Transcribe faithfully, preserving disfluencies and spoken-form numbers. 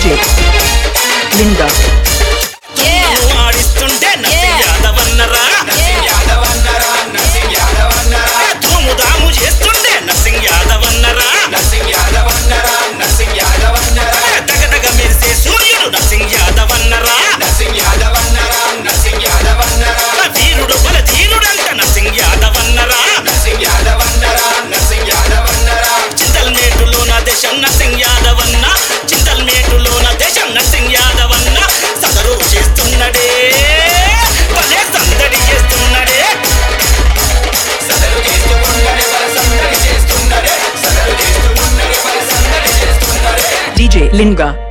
DJ Linga ఆడిస్తుంటే నర్సింగ్ యాదవ్ అన్నరా ధూము దాము చేస్తుండే నర్సింగ్ యాదవ్ అన్నరా దగదగ మెరిసే సూర్యుడు నర్సింగ్ యాదవ్ అన్నరా వీరుడు బల ధీరుడంట నర్సింగ్ యాదవ్ అన్నరా చింతల్ మేటులోన దేశం నర్సింగ్ యాదవ్ అన్న చింతల్ మేటులోన దేశం నర్సింగ్ యాదవ్ అన్న సదరు చేస్తున్నడే భలే సందడి చేస్తున్నడే డీజే లింగా